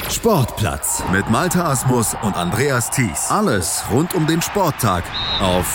Sportplatz mit Malte Asmus und Andreas Thies. Alles rund um den Sporttag auf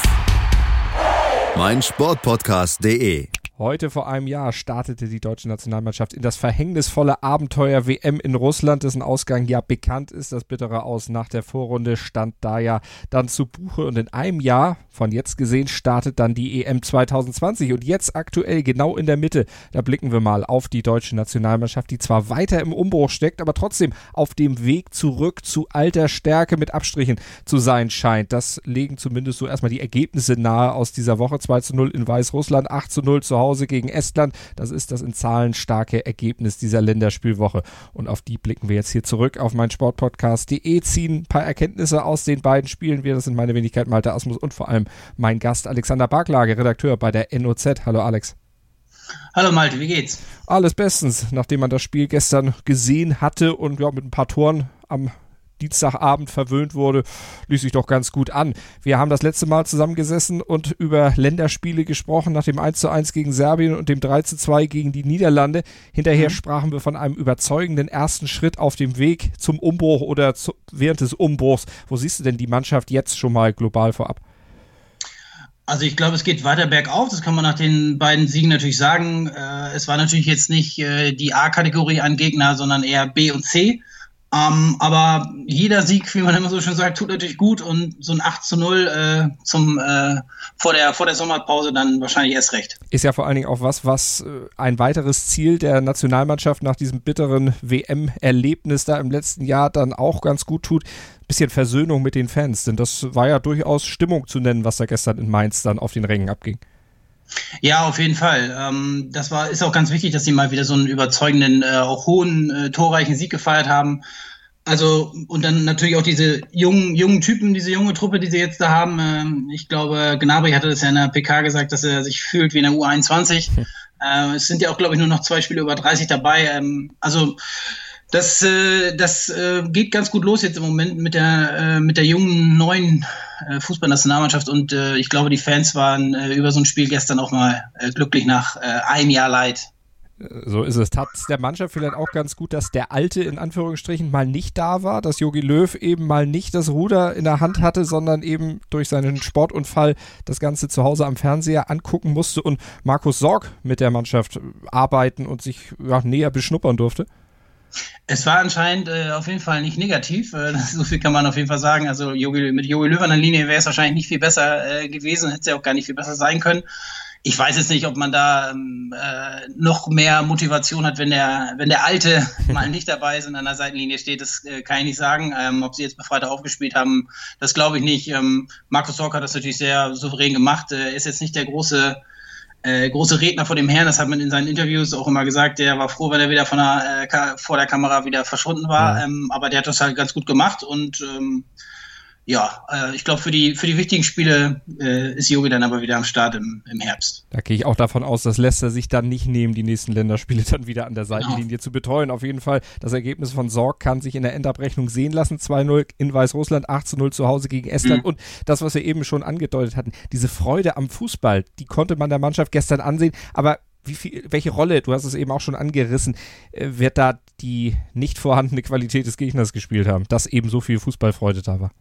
meinsportpodcast.de. Heute vor einem Jahr startete die deutsche Nationalmannschaft in das verhängnisvolle Abenteuer WM in Russland, dessen Ausgang ja bekannt ist. Das bittere Aus nach der Vorrunde stand da ja dann zu Buche und in einem Jahr, von jetzt gesehen, startet dann die EM 2020 und jetzt aktuell genau in der Mitte, da blicken wir mal auf die deutsche Nationalmannschaft, die zwar weiter im Umbruch steckt, aber trotzdem auf dem Weg zurück zu alter Stärke mit Abstrichen zu sein scheint. Das legen zumindest so erstmal die Ergebnisse nahe aus dieser Woche. 2:0 in Weißrussland, 8:0 zu Hause gegen Estland. Das ist das in Zahlen starke Ergebnis dieser Länderspielwoche. Und auf die blicken wir jetzt hier zurück auf meinsportpodcast.de, ziehen ein paar Erkenntnisse aus den beiden Spielen. Das sind meine Wenigkeit Malte Asmus und vor allem mein Gast Alexander Barklage, Redakteur bei der NOZ. Hallo Alex. Hallo Malte, wie geht's? Alles bestens, nachdem man das Spiel gestern gesehen hatte und ja, mit ein paar Toren am Dienstagabend verwöhnt wurde, ließ sich doch ganz gut an. Wir haben das letzte Mal zusammengesessen und über Länderspiele gesprochen, nach dem 1:1 gegen Serbien und dem 3:2 gegen die Niederlande. Hinterher sprachen wir von einem überzeugenden ersten Schritt auf dem Weg zum Umbruch oder während des Umbruchs. Wo siehst du denn die Mannschaft jetzt schon mal global vorab? Also ich glaube, es geht weiter bergauf, das kann man nach den beiden Siegen natürlich sagen. Es war natürlich jetzt nicht die A-Kategorie an Gegner, sondern eher B und C. Aber jeder Sieg, wie man immer so schön sagt, tut natürlich gut und so ein 8:0 vor der Sommerpause dann wahrscheinlich erst recht. Ist ja vor allen Dingen auch was ein weiteres Ziel der Nationalmannschaft nach diesem bitteren WM-Erlebnis da im letzten Jahr dann auch ganz gut tut. Bisschen Versöhnung mit den Fans, denn das war ja durchaus Stimmung zu nennen, was da gestern in Mainz dann auf den Rängen abging. Ja, auf jeden Fall. Ist auch ganz wichtig, dass sie mal wieder so einen überzeugenden, auch hohen, torreichen Sieg gefeiert haben. Also, und dann natürlich auch diese jungen Typen, diese junge Truppe, die sie jetzt da haben. Ich glaube, Gnabry hatte das ja in der PK gesagt, dass er sich fühlt wie in der U21. Es sind ja auch, glaube ich, nur noch 2 Spiele über 30 dabei. Das geht ganz gut los jetzt im Moment mit der jungen, neuen Fußballnationalmannschaft und ich glaube, die Fans waren über so ein Spiel gestern auch mal glücklich nach einem Jahr Leid. So ist es. Tat der Mannschaft vielleicht auch ganz gut, dass der Alte in Anführungsstrichen mal nicht da war, dass Jogi Löw eben mal nicht das Ruder in der Hand hatte, sondern eben durch seinen Sportunfall das Ganze zu Hause am Fernseher angucken musste und Markus Sorg mit der Mannschaft arbeiten und sich näher beschnuppern durfte? Es war anscheinend auf jeden Fall nicht negativ, so viel kann man auf jeden Fall sagen. Also mit Jogi Löw an der Linie wäre es wahrscheinlich nicht viel besser gewesen, hätte es ja auch gar nicht viel besser sein können. Ich weiß jetzt nicht, ob man da noch mehr Motivation hat, wenn der Alte mal nicht dabei ist und an der Seitenlinie steht. Das kann ich nicht sagen. Ob sie jetzt befreiter aufgespielt haben, das glaube ich nicht. Markus Sorg hat das natürlich sehr souverän gemacht. Ist jetzt nicht der große Redner vor dem Herrn, das hat man in seinen Interviews auch immer gesagt, der war froh, wenn er wieder vor der Kamera wieder verschwunden war, aber der hat das halt ganz gut gemacht und ich glaube, für die wichtigen Spiele ist Jogi dann aber wieder am Start im Herbst. Da gehe ich auch davon aus, dass Leicester sich dann nicht nehmen, die nächsten Länderspiele dann wieder an der Seitenlinie zu betreuen. Auf jeden Fall, das Ergebnis von Sorg kann sich in der Endabrechnung sehen lassen. 2:0 in Weißrussland, 8:0 zu Hause gegen Estland. Und das, was wir eben schon angedeutet hatten, diese Freude am Fußball, die konnte man der Mannschaft gestern ansehen. Aber welche Rolle, du hast es eben auch schon angerissen, wird da die nicht vorhandene Qualität des Gegners gespielt haben, dass eben so viel Fußballfreude da war?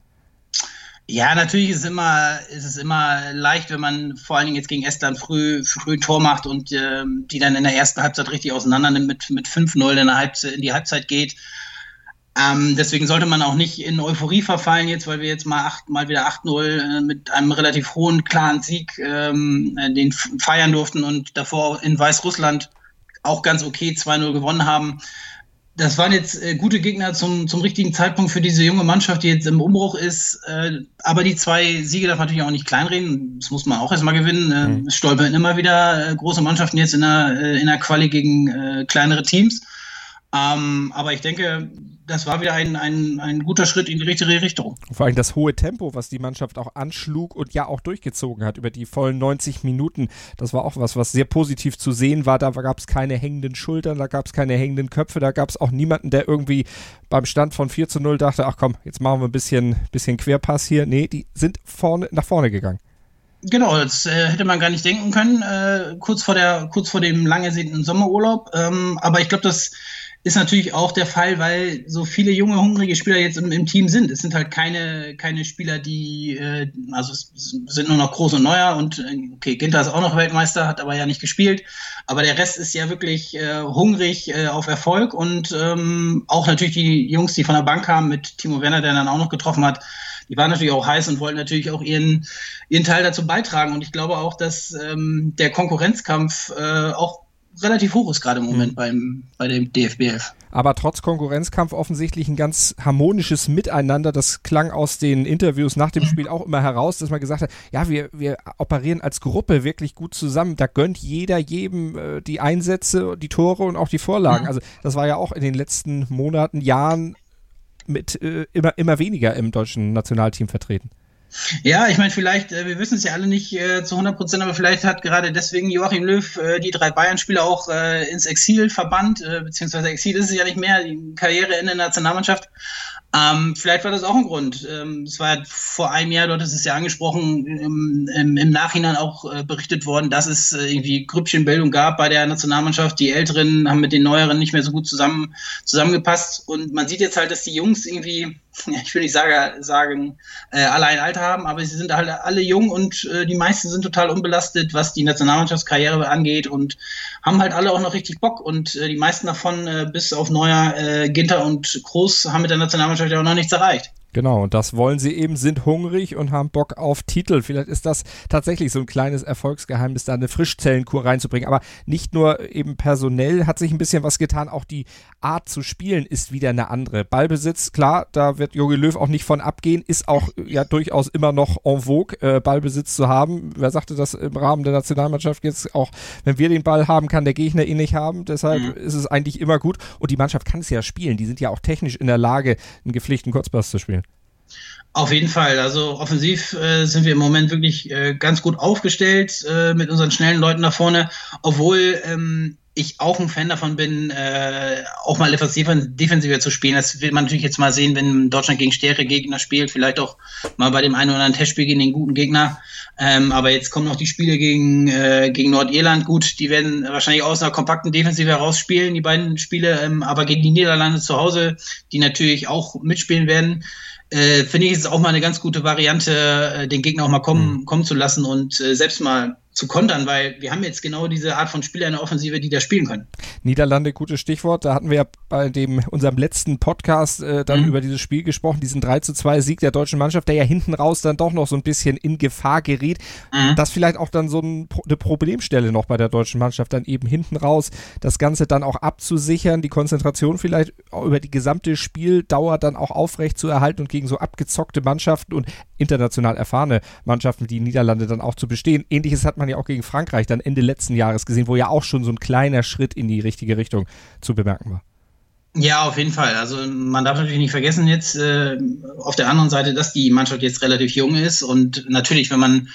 Ja, natürlich ist es immer leicht, wenn man vor allen Dingen jetzt gegen Estland früh ein Tor macht und die dann in der ersten Halbzeit richtig auseinander nimmt, mit 5:0 in die Halbzeit geht. Deswegen sollte man auch nicht in Euphorie verfallen jetzt, weil wir jetzt mal wieder 8:0 mit einem relativ hohen, klaren Sieg den feiern durften und davor in Weißrussland auch ganz okay 2:0 gewonnen haben. Das waren jetzt gute Gegner zum richtigen Zeitpunkt für diese junge Mannschaft, die jetzt im Umbruch ist. Aber die 2 Siege darf man natürlich auch nicht kleinreden. Das muss man auch erstmal gewinnen. Es stolpern immer wieder große Mannschaften jetzt in der Quali gegen kleinere Teams. Aber ich denke, das war wieder ein guter Schritt in die richtige Richtung. Vor allem das hohe Tempo, was die Mannschaft auch anschlug und ja auch durchgezogen hat über die vollen 90 Minuten. Das war auch was sehr positiv zu sehen war. Da gab es keine hängenden Schultern, da gab es keine hängenden Köpfe, da gab es auch niemanden, der irgendwie beim Stand von 4:0 dachte, ach komm, jetzt machen wir ein bisschen Querpass hier. Nee, die sind nach vorne gegangen. Genau, das hätte man gar nicht denken können, kurz vor dem lang ersehnten Sommerurlaub. Aber ich glaube, dass ist natürlich auch der Fall, weil so viele junge, hungrige Spieler jetzt im Team sind. Es sind halt keine Spieler, die, also es sind nur noch Groß und Neuer und okay, Ginter ist auch noch Weltmeister, hat aber ja nicht gespielt. Aber der Rest ist ja wirklich hungrig auf Erfolg und auch natürlich die Jungs, die von der Bank kamen mit Timo Werner, der dann auch noch getroffen hat, die waren natürlich auch heiß und wollten natürlich auch ihren Teil dazu beitragen. Und ich glaube auch, dass der Konkurrenzkampf auch relativ hoch ist gerade im Moment bei dem DFB-Elf. Aber trotz Konkurrenzkampf offensichtlich ein ganz harmonisches Miteinander. Das klang aus den Interviews nach dem Spiel auch immer heraus, dass man gesagt hat, ja, wir operieren als Gruppe wirklich gut zusammen. Da gönnt jeder jedem die Einsätze, die Tore und auch die Vorlagen. Also das war ja auch in den letzten Monaten, Jahren mit immer weniger im deutschen Nationalteam vertreten. Ja, ich meine, vielleicht, wir wissen es ja alle nicht zu 100%, aber vielleicht hat gerade deswegen Joachim Löw die 3 Bayern-Spieler auch ins Exil verbannt, beziehungsweise Exil ist es ja nicht mehr, die Karriere in der Nationalmannschaft. Vielleicht war das auch ein Grund. Es war ja vor einem Jahr, dort ist es ja angesprochen, im Nachhinein auch berichtet worden, dass es irgendwie Grüppchenbildung gab bei der Nationalmannschaft. Die Älteren haben mit den Neueren nicht mehr so gut zusammengepasst. Und man sieht jetzt halt, dass die Jungs irgendwie, ich will nicht sagen, alle ein Alter haben, aber sie sind halt alle jung und die meisten sind total unbelastet, was die Nationalmannschaftskarriere angeht und haben halt alle auch noch richtig Bock. Und die meisten davon, bis auf Neuer, Ginter und Kroos, haben mit der Nationalmannschaft ja auch noch nichts erreicht. Genau, und das wollen sie eben, sind hungrig und haben Bock auf Titel. Vielleicht ist das tatsächlich so ein kleines Erfolgsgeheimnis, da eine Frischzellenkur reinzubringen. Aber nicht nur eben personell hat sich ein bisschen was getan, auch die Art zu spielen ist wieder eine andere. Ballbesitz, klar, da wird Jogi Löw auch nicht von abgehen, ist auch ja durchaus immer noch en vogue, Ballbesitz zu haben. Wer sagte das im Rahmen der Nationalmannschaft jetzt? Auch wenn wir den Ball haben, kann der Gegner ihn nicht haben. Deshalb ist es eigentlich immer gut. Und die Mannschaft kann es ja spielen. Die sind ja auch technisch in der Lage, einen gepflegten Kurzpass zu spielen. Auf jeden Fall. Also offensiv sind wir im Moment wirklich ganz gut aufgestellt mit unseren schnellen Leuten da vorne, obwohl ich auch ein Fan davon bin, auch mal etwas defensiver zu spielen. Das will man natürlich jetzt mal sehen, wenn Deutschland gegen stärkere Gegner spielt, vielleicht auch mal bei dem einen oder anderen Testspiel gegen den guten Gegner. Aber jetzt kommen noch die Spiele gegen Nordirland. Gut, die werden wahrscheinlich aus einer kompakten Defensive herausspielen, die beiden Spiele, aber gegen die Niederlande zu Hause, die natürlich auch mitspielen werden, finde ich, ist es auch mal eine ganz gute Variante, den Gegner auch mal kommen zu lassen und selbst mal zu kontern, weil wir haben jetzt genau diese Art von Spieler in der Offensive, die da spielen können. Niederlande, gutes Stichwort. Da hatten wir ja bei unserem letzten Podcast dann über dieses Spiel gesprochen, diesen 3:2 Sieg der deutschen Mannschaft, der ja hinten raus dann doch noch so ein bisschen in Gefahr geriet. Das vielleicht auch dann so eine Problemstelle noch bei der deutschen Mannschaft, dann eben hinten raus das Ganze dann auch abzusichern, die Konzentration vielleicht auch über die gesamte Spieldauer dann auch aufrecht zu erhalten und gegen so abgezockte Mannschaften und international erfahrene Mannschaften, die Niederlande dann auch zu bestehen. Ähnliches hat man ja auch gegen Frankreich dann Ende letzten Jahres gesehen, wo ja auch schon so ein kleiner Schritt in die richtige Richtung zu bemerken war. Ja, auf jeden Fall. Also man darf natürlich nicht vergessen jetzt auf der anderen Seite, dass die Mannschaft jetzt relativ jung ist und natürlich, wenn man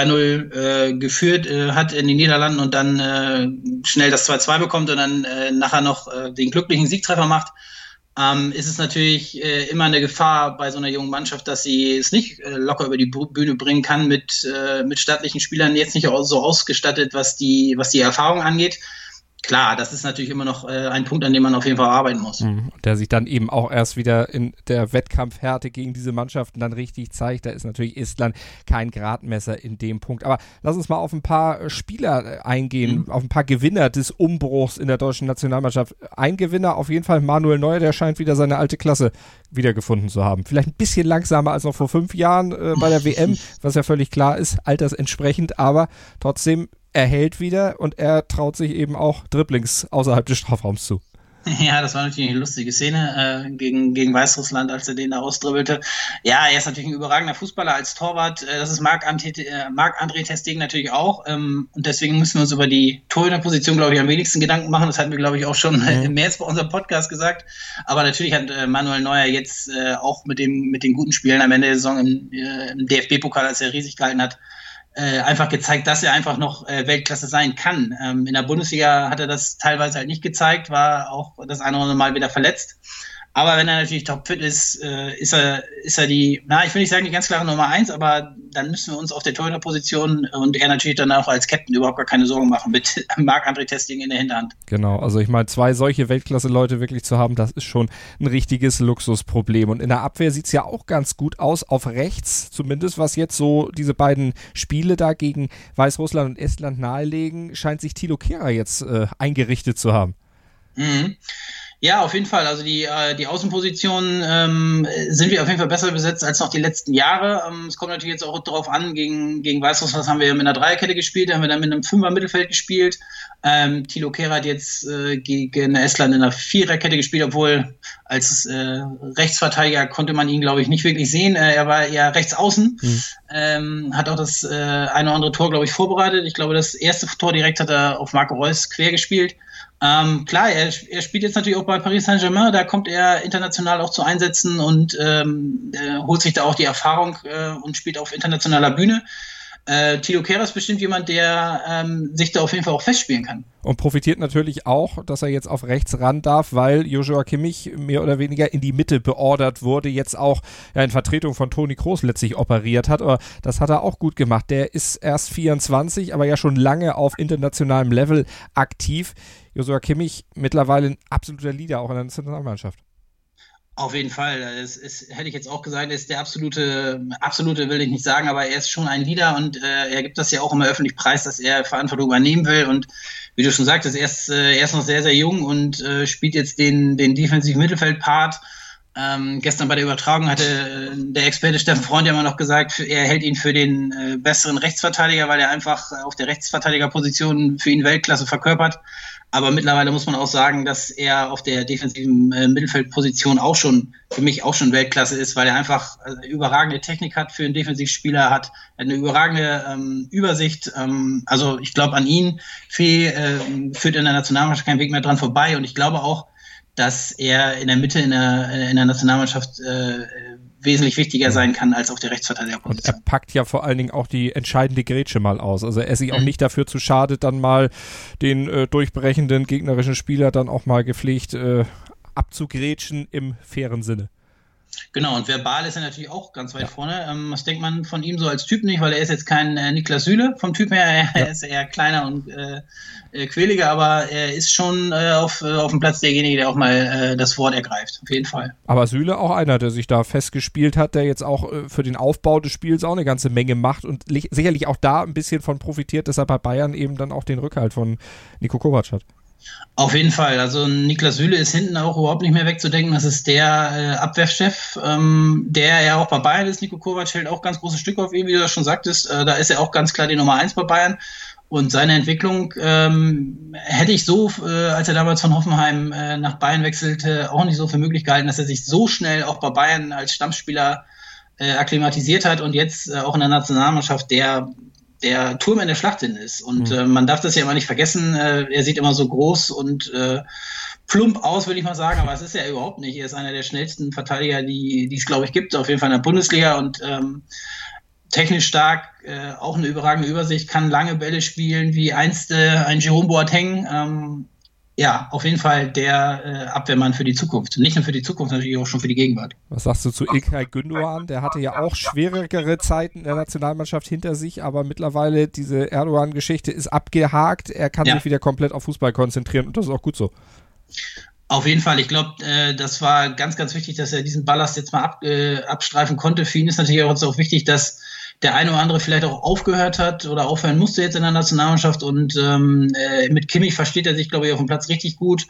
2-0 geführt hat in den Niederlanden und dann schnell das 2-2 bekommt und dann nachher noch den glücklichen Siegtreffer macht, ist es natürlich immer eine Gefahr bei so einer jungen Mannschaft, dass sie es nicht locker über die Bühne bringen kann mit stattlichen Spielern, jetzt nicht so ausgestattet, was die Erfahrung angeht. Klar, das ist natürlich immer noch ein Punkt, an dem man auf jeden Fall arbeiten muss. Der sich dann eben auch erst wieder in der Wettkampfhärte gegen diese Mannschaften dann richtig zeigt. Da ist natürlich Estland kein Gradmesser in dem Punkt. Aber lass uns mal auf ein paar Spieler eingehen, auf ein paar Gewinner des Umbruchs in der deutschen Nationalmannschaft. Ein Gewinner auf jeden Fall Manuel Neuer, der scheint wieder seine alte Klasse wiedergefunden zu haben. Vielleicht ein bisschen langsamer als noch vor 5 Jahren bei der WM, was ja völlig klar ist, altersentsprechend, aber trotzdem er hält wieder und er traut sich eben auch Dribblings außerhalb des Strafraums zu. Ja, das war natürlich eine lustige Szene gegen Weißrussland, als er den da ausdribbelte. Ja, er ist natürlich ein überragender Fußballer als Torwart. Das ist Marc-André ter Stegen natürlich auch. Und deswegen müssen wir uns über die Torhüterposition, glaube ich, am wenigsten Gedanken machen. Das hatten wir, glaube ich, auch schon im März bei unserem Podcast gesagt. Aber natürlich hat Manuel Neuer jetzt auch mit den guten Spielen am Ende der Saison im DFB-Pokal, als er riesig gehalten hat, einfach gezeigt, dass er einfach noch Weltklasse sein kann. In der Bundesliga hat er das teilweise halt nicht gezeigt, war auch das eine oder andere Mal wieder verletzt. Aber wenn er natürlich topfit ist, ist er die, ich will nicht sagen die ganz klare Nummer 1, aber dann müssen wir uns auf der Torhüterposition und er natürlich dann auch als Captain überhaupt gar keine Sorgen machen mit Marc-André ter Stegen in der Hinterhand. Genau, also ich meine, 2 solche Weltklasse-Leute wirklich zu haben, das ist schon ein richtiges Luxusproblem. Und in der Abwehr sieht es ja auch ganz gut aus, auf rechts, zumindest was jetzt so diese beiden Spiele da gegen Weißrussland und Estland nahelegen, scheint sich Thilo Kehrer jetzt eingerichtet zu haben. Mhm. Ja, auf jeden Fall. Also die Außenpositionen sind wir auf jeden Fall besser besetzt als noch die letzten Jahre. Es kommt natürlich jetzt auch darauf an, gegen Weißrussland haben wir mit einer Dreierkette gespielt, haben wir dann mit einem Fünfer-Mittelfeld gespielt. Thilo Kehrer hat jetzt gegen Estland in einer Viererkette gespielt, obwohl als Rechtsverteidiger konnte man ihn, glaube ich, nicht wirklich sehen. Er war eher rechts außen, hat auch das eine oder andere Tor, glaube ich, vorbereitet. Ich glaube, das erste Tor direkt hat er auf Marco Reus quer gespielt. Klar, er spielt jetzt natürlich auch bei Paris Saint-Germain, da kommt er international auch zu Einsätzen und holt sich da auch die Erfahrung und spielt auf internationaler Bühne. Thilo Kehrer ist bestimmt jemand, der sich da auf jeden Fall auch festspielen kann. Und profitiert natürlich auch, dass er jetzt auf rechts ran darf, weil Joshua Kimmich mehr oder weniger in die Mitte beordert wurde, jetzt auch in Vertretung von Toni Kroos letztlich operiert hat. Aber das hat er auch gut gemacht. Der ist erst 24, aber ja schon lange auf internationalem Level aktiv. Joshua Kimmich mittlerweile ein absoluter Leader auch in der Nationalmannschaft. Auf jeden Fall. Hätte ich jetzt auch gesagt, er ist der absolute will ich nicht sagen, aber er ist schon ein Leader und er gibt das ja auch immer öffentlich preis, dass er Verantwortung übernehmen will und wie du schon sagtest, er ist noch sehr, sehr jung und spielt jetzt den defensiven Mittelfeldpart. Gestern bei der Übertragung hatte der Experte Steffen Freund ja immer noch gesagt, er hält ihn für den besseren Rechtsverteidiger, weil er einfach auf der Rechtsverteidigerposition für ihn Weltklasse verkörpert. Aber mittlerweile muss man auch sagen, dass er auf der defensiven Mittelfeldposition für mich auch schon Weltklasse ist, weil er einfach überragende Technik hat für einen Defensivspieler, hat eine überragende Übersicht. Also ich glaube, an ihn führt in der Nationalmannschaft kein Weg mehr dran vorbei. Und ich glaube auch, dass er in der Mitte in der Nationalmannschaft wesentlich wichtiger sein kann als auf der Rechtsverteidigerposition. Und er packt ja vor allen Dingen auch die entscheidende Grätsche mal aus. Also er ist sich auch nicht dafür zu schade, dann mal den durchbrechenden gegnerischen Spieler dann auch mal gepflegt abzugrätschen im fairen Sinne. Genau, und verbal ist er natürlich auch ganz weit vorne. Was denkt man von ihm so als Typ nicht? Weil er ist jetzt kein Niklas Süle vom Typ her. Er ist eher kleiner und quäliger, aber er ist schon auf dem Platz derjenige, der auch mal das Wort ergreift. Auf jeden Fall. Aber Süle auch einer, der sich da festgespielt hat, der jetzt auch für den Aufbau des Spiels auch eine ganze Menge macht und sicherlich auch da ein bisschen von profitiert, dass er bei Bayern eben dann auch den Rückhalt von Niko Kovac hat. Auf jeden Fall. Also Niklas Süle ist hinten auch überhaupt nicht mehr wegzudenken. Das ist der Abwehrchef, der ja auch bei Bayern ist. Niko Kovac hält auch ganz großes Stück auf ihn, wie du das schon sagtest. Da ist er auch ganz klar die Nummer 1 bei Bayern. Und seine Entwicklung hätte ich so, als er damals von Hoffenheim nach Bayern wechselte, auch nicht so für möglich gehalten, dass er sich so schnell auch bei Bayern als Stammspieler akklimatisiert hat und jetzt auch in der Nationalmannschaft der Turm in der Schlacht ist. Und man darf das ja immer nicht vergessen. Er sieht immer so groß und plump aus, würde ich mal sagen, aber es ist ja überhaupt nicht. Er ist einer der schnellsten Verteidiger, die es, glaube ich, gibt, auf jeden Fall in der Bundesliga und technisch stark, auch eine überragende Übersicht, kann lange Bälle spielen, wie einst ein Jerome Boateng. Ja, auf jeden Fall der Abwehrmann für die Zukunft. Nicht nur für die Zukunft, natürlich auch schon für die Gegenwart. Was sagst du zu İlkay Gündoğan? Der hatte ja auch schwierigere Zeiten in der Nationalmannschaft hinter sich, aber mittlerweile diese Erdogan-Geschichte ist abgehakt. Er kann sich wieder komplett auf Fußball konzentrieren und das ist auch gut so. Auf jeden Fall. Ich glaube, das war ganz, ganz wichtig, dass er diesen Ballast jetzt mal abstreifen konnte. Für ihn ist natürlich auch wichtig, dass der eine oder andere vielleicht auch aufgehört hat oder aufhören musste jetzt in der Nationalmannschaft und mit Kimmich versteht er sich, glaube ich, auf dem Platz richtig gut.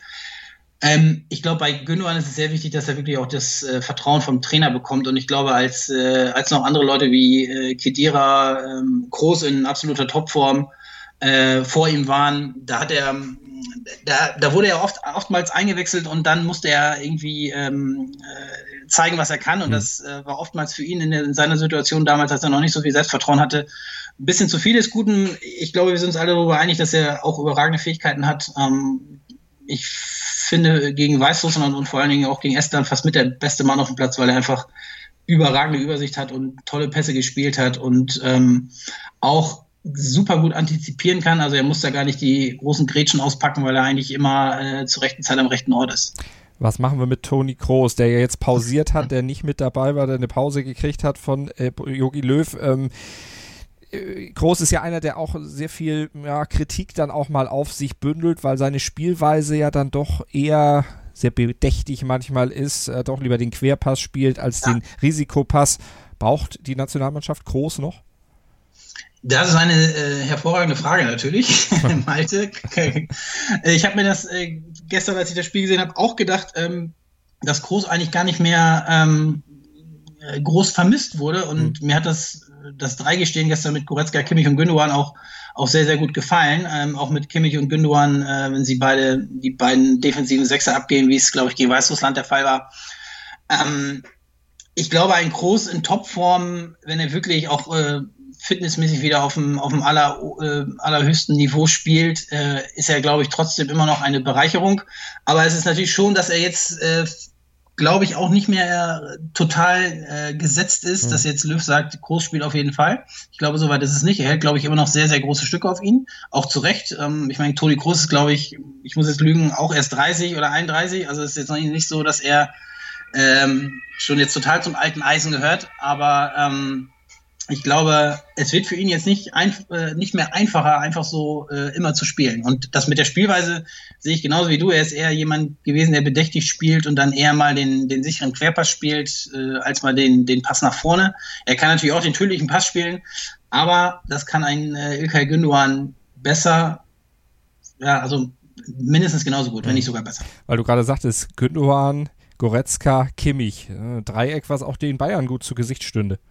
Ich glaube, bei Gündoğan ist es sehr wichtig, dass er wirklich auch das Vertrauen vom Trainer bekommt und ich glaube, als noch andere Leute wie Khedira, Kroos in absoluter Topform vor ihm waren, da wurde er oftmals eingewechselt und dann musste er irgendwie zeigen, was er kann und das war oftmals für ihn in seiner Situation damals, als er noch nicht so viel Selbstvertrauen hatte, ein bisschen zu viel des Guten. Ich glaube, wir sind uns alle darüber einig, dass er auch überragende Fähigkeiten hat. Ich finde, gegen Weißrussland und vor allen Dingen auch gegen Estland fast mit der beste Mann auf dem Platz, weil er einfach überragende Übersicht hat und tolle Pässe gespielt hat und auch super gut antizipieren kann. Also er muss da gar nicht die großen Grätschen auspacken, weil er eigentlich immer zur rechten Zeit am rechten Ort ist. Was machen wir mit Toni Kroos, der ja jetzt pausiert hat, der nicht mit dabei war, der eine Pause gekriegt hat von Jogi Löw? Kroos ist ja einer, der auch sehr viel Kritik dann auch mal auf sich bündelt, weil seine Spielweise ja dann doch eher sehr bedächtig manchmal ist, doch lieber den Querpass spielt als den Risikopass. Braucht die Nationalmannschaft Kroos noch? Das ist eine hervorragende Frage natürlich, Malte. Ich habe mir das gestern, als ich das Spiel gesehen habe, auch gedacht, dass Kroos eigentlich gar nicht mehr groß vermisst wurde. Und mir hat das 3-Gestehen gestern mit Goretzka, Kimmich und Gündogan auch sehr, sehr gut gefallen. Auch mit Kimmich und Gündogan, wenn sie die beiden defensiven Sechser abgehen, wie es, glaube ich, gegen Weißrussland der Fall war. Ich glaube, ein Kroos in Topform, wenn er wirklich auch fitnessmäßig wieder auf dem allerhöchsten Niveau spielt, ist er, glaube ich, trotzdem immer noch eine Bereicherung. Aber es ist natürlich schon, dass er jetzt, glaube ich, auch nicht mehr total gesetzt ist, dass jetzt Löw sagt, Kroos spielt auf jeden Fall. Ich glaube, soweit ist es nicht. Er hält, glaube ich, immer noch sehr, sehr große Stücke auf ihn. Auch zu Recht. Ich meine, Toni Kroos ist, glaube ich muss jetzt lügen, auch erst 30 oder 31. Also es ist jetzt noch nicht so, dass er schon jetzt total zum alten Eisen gehört. Aber ich glaube, es wird für ihn jetzt nicht mehr einfacher, einfach so immer zu spielen. Und das mit der Spielweise sehe ich genauso wie du. Er ist eher jemand gewesen, der bedächtig spielt und dann eher mal den sicheren Querpass spielt, als mal den Pass nach vorne. Er kann natürlich auch den tödlichen Pass spielen, aber das kann ein İlkay Gündoğan besser, also mindestens genauso gut, wenn nicht sogar besser. Weil du gerade sagtest, Gündoğan, Goretzka, Kimmich. Dreieck, was auch den Bayern gut zu Gesicht stünde.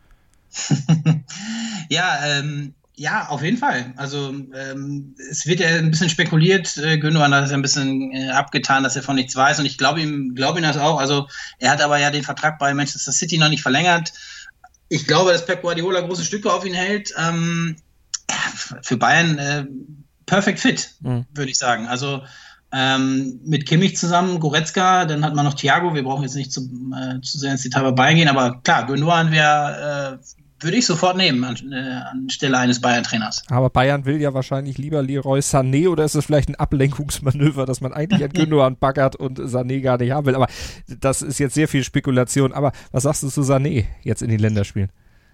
Ja, auf jeden Fall. Also es wird ja ein bisschen spekuliert. Gündoğan hat es ja ein bisschen abgetan, dass er von nichts weiß. Und ich glaube ihm das auch. Also er hat aber ja den Vertrag bei Manchester City noch nicht verlängert. Ich glaube, dass Pep Guardiola große Stücke auf ihn hält. Für Bayern perfect fit, würde ich sagen. Also mit Kimmich zusammen, Goretzka, dann hat man noch Thiago. Wir brauchen jetzt nicht zu sehr ins Detail bei Bayern gehen, aber klar, Gündoğan würde ich sofort nehmen anstelle eines Bayern-Trainers. Aber Bayern will ja wahrscheinlich lieber Leroy Sané, oder ist es vielleicht ein Ablenkungsmanöver, dass man eigentlich an Gündoğan baggert und Sané gar nicht haben will? Aber das ist jetzt sehr viel Spekulation. Aber was sagst du zu Sané jetzt in den Länderspielen?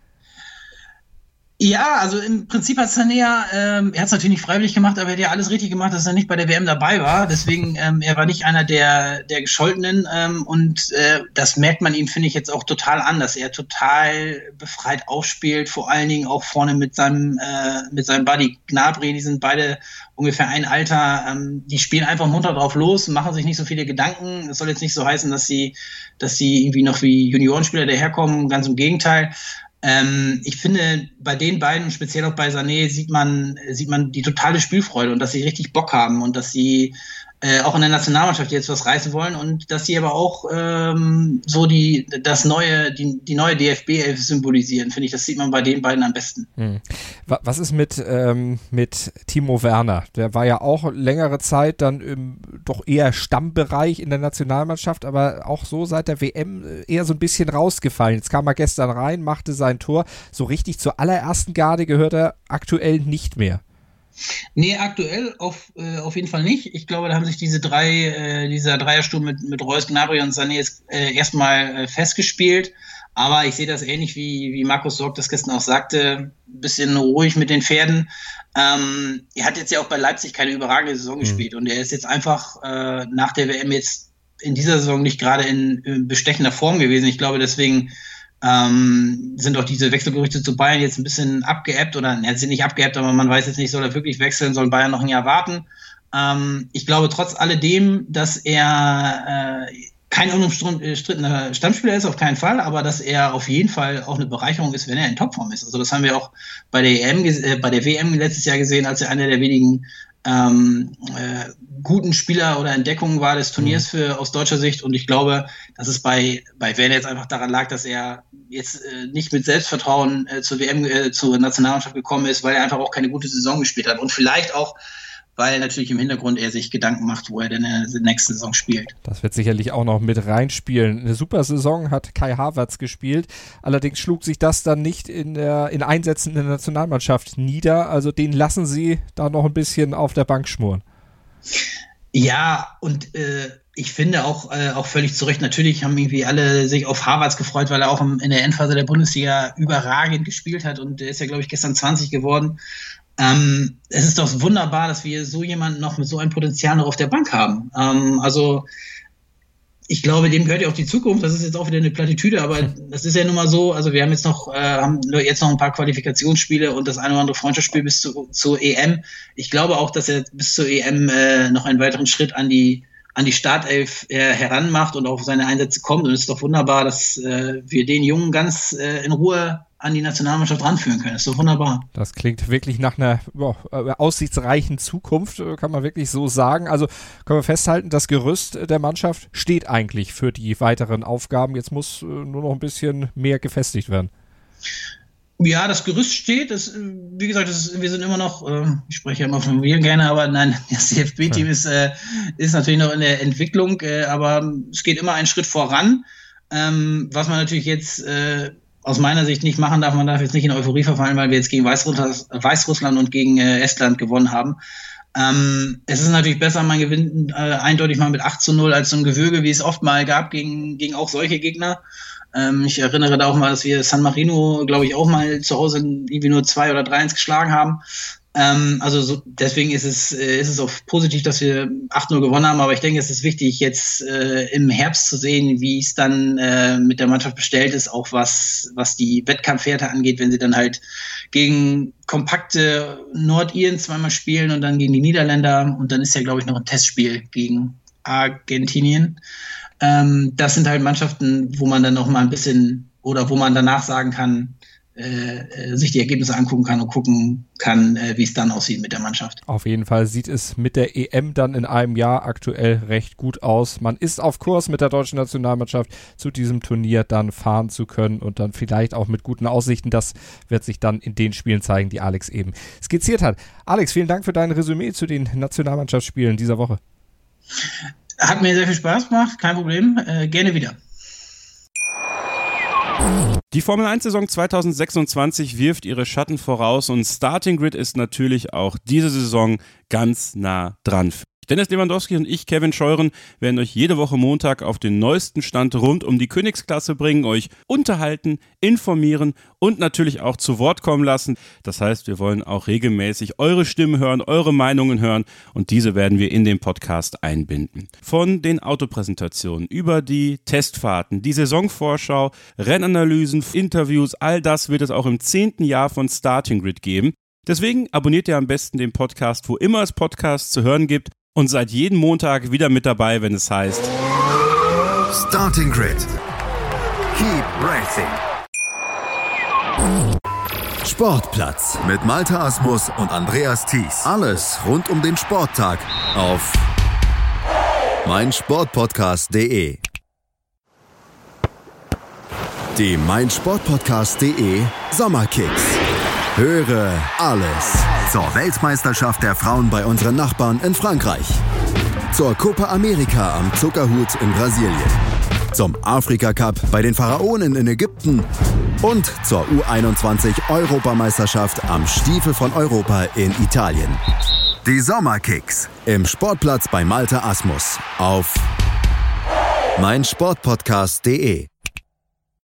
Ja, also im Prinzip hat Sané er hat es natürlich nicht freiwillig gemacht, aber er hat ja alles richtig gemacht, dass er nicht bei der WM dabei war. Deswegen, er war nicht einer der Gescholtenen und das merkt man ihm, finde ich, jetzt auch total an, dass er total befreit aufspielt, vor allen Dingen auch vorne mit seinem Buddy Gnabry, die sind beide ungefähr ein Alter, die spielen einfach munter drauf los, machen sich nicht so viele Gedanken. Es soll jetzt nicht so heißen, dass sie irgendwie noch wie Juniorenspieler daherkommen, ganz im Gegenteil. Ich finde, bei den beiden, speziell auch bei Sané, sieht man die totale Spielfreude und dass sie richtig Bock haben und dass sie auch in der Nationalmannschaft jetzt was reißen wollen und dass sie aber auch so die neue DFB-11 symbolisieren, finde ich, das sieht man bei den beiden am besten. Was ist mit Timo Werner? Der war ja auch längere Zeit dann im doch eher Stammbereich in der Nationalmannschaft, aber auch so seit der WM eher so ein bisschen rausgefallen. Jetzt kam er gestern rein, machte sein Tor. So richtig zur allerersten Garde gehört er aktuell nicht mehr. Nee, aktuell auf jeden Fall nicht. Ich glaube, da haben sich dieser Dreiersturm mit Reus, Gnabry und Sané jetzt erstmal festgespielt. Aber ich sehe das ähnlich wie Markus Sorg das gestern auch sagte, ein bisschen ruhig mit den Pferden. Er hat jetzt ja auch bei Leipzig keine überragende Saison gespielt und er ist jetzt einfach nach der WM jetzt in dieser Saison nicht gerade in bestechender Form gewesen. Ich glaube, deswegen sind auch diese Wechselgerüchte zu Bayern jetzt ein bisschen abgeebbt oder sind nicht abgeebbt, aber man weiß jetzt nicht, soll er wirklich wechseln, soll Bayern noch ein Jahr warten. Ich glaube trotz alledem, dass er kein unumstrittener Stammspieler ist, auf keinen Fall, aber dass er auf jeden Fall auch eine Bereicherung ist, wenn er in Topform ist. Also das haben wir auch bei der WM letztes Jahr gesehen, als er einer der wenigen guten Spieler oder Entdeckungen war des Turniers aus deutscher Sicht und ich glaube, dass es bei Werder jetzt einfach daran lag, dass er jetzt nicht mit Selbstvertrauen zur Nationalmannschaft gekommen ist, weil er einfach auch keine gute Saison gespielt hat und vielleicht auch, weil natürlich im Hintergrund er sich Gedanken macht, wo er denn in der nächsten Saison spielt. Das wird sicherlich auch noch mit reinspielen. Eine super Saison hat Kai Havertz gespielt, allerdings schlug sich das dann nicht in Einsätzen in der Nationalmannschaft nieder, also den lassen sie da noch ein bisschen auf der Bank schmoren. Ja, und Ich finde auch völlig zu Recht. Natürlich haben irgendwie alle sich auf Havertz gefreut, weil er auch in der Endphase der Bundesliga überragend gespielt hat und der ist ja, glaube ich, gestern 20 geworden. Es ist doch wunderbar, dass wir so jemanden noch mit so einem Potenzial noch auf der Bank haben. Also ich glaube, dem gehört ja auch die Zukunft. Das ist jetzt auch wieder eine Plattitüde, aber das ist ja nun mal so. Also wir haben jetzt noch ein paar Qualifikationsspiele und das eine oder andere Freundschaftsspiel bis zur EM. Ich glaube auch, dass er bis zur EM noch einen weiteren Schritt an die Startelf heranmacht und auf seine Einsätze kommt. Und es ist doch wunderbar, dass wir den Jungen ganz in Ruhe an die Nationalmannschaft ranführen können. Das ist doch wunderbar. Das klingt wirklich nach einer aussichtsreichen Zukunft, kann man wirklich so sagen. Also können wir festhalten, das Gerüst der Mannschaft steht eigentlich für die weiteren Aufgaben. Jetzt muss nur noch ein bisschen mehr gefestigt werden. Ja, das Gerüst steht. Wie gesagt, wir sind immer noch, ich spreche ja immer von mir gerne, aber nein, das DFB-Team ist natürlich noch in der Entwicklung, aber es geht immer einen Schritt voran. Was man natürlich jetzt aus meiner Sicht nicht machen darf, man darf jetzt nicht in Euphorie verfallen, weil wir jetzt gegen Weißrussland und gegen Estland gewonnen haben. Es ist natürlich besser, man gewinnt eindeutig mal mit 8-0 als so ein Gewürge, wie es oft mal gab gegen auch solche Gegner. Ich erinnere da auch mal, dass wir San Marino, glaube ich, auch mal zu Hause irgendwie nur 2 oder 3-1 geschlagen haben. Deswegen ist es auch positiv, dass wir 8-0 gewonnen haben, aber ich denke, es ist wichtig, jetzt im Herbst zu sehen, wie es dann mit der Mannschaft bestellt ist, auch was die Wettkampfwerte angeht, wenn sie dann halt gegen kompakte Nordiren zweimal spielen und dann gegen die Niederländer und dann ist ja, glaube ich, noch ein Testspiel gegen Argentinien. Das sind halt Mannschaften, wo man dann noch mal ein bisschen oder wo man danach sagen kann, sich die Ergebnisse angucken kann und gucken kann, wie es dann aussieht mit der Mannschaft. Auf jeden Fall sieht es mit der EM dann in einem Jahr aktuell recht gut aus. Man ist auf Kurs mit der deutschen Nationalmannschaft zu diesem Turnier dann fahren zu können und dann vielleicht auch mit guten Aussichten. Das wird sich dann in den Spielen zeigen, die Alex eben skizziert hat. Alex, vielen Dank für dein Resümee zu den Nationalmannschaftsspielen dieser Woche. Hat mir sehr viel Spaß gemacht, kein Problem. Gerne wieder. Die Formel-1-Saison 2026 wirft ihre Schatten voraus und Starting Grid ist natürlich auch diese Saison ganz nah dran. Dennis Lewandowski und ich, Kevin Scheuren, werden euch jede Woche Montag auf den neuesten Stand rund um die Königsklasse bringen, euch unterhalten, informieren und natürlich auch zu Wort kommen lassen. Das heißt, wir wollen auch regelmäßig eure Stimmen hören, eure Meinungen hören und diese werden wir in den Podcast einbinden. Von den Autopräsentationen über die Testfahrten, die Saisonvorschau, Rennanalysen, Interviews, all das wird es auch im 10. Jahr von Starting Grid geben. Deswegen abonniert ihr am besten den Podcast, wo immer es Podcasts zu hören gibt. Und seid jeden Montag wieder mit dabei, wenn es heißt Starting Grid. Keep racing. Sportplatz mit Malte Asmus und Andreas Thies. Alles rund um den Sporttag auf meinsportpodcast.de. Die meinsportpodcast.de Sommerkicks. Höre alles zur Weltmeisterschaft der Frauen bei unseren Nachbarn in Frankreich, zur Copa America am Zuckerhut in Brasilien, zum Afrika-Cup bei den Pharaonen in Ägypten und zur U21-Europameisterschaft am Stiefel von Europa in Italien. Die Sommerkicks im Sportplatz bei Malte Asmus auf meinsportpodcast.de.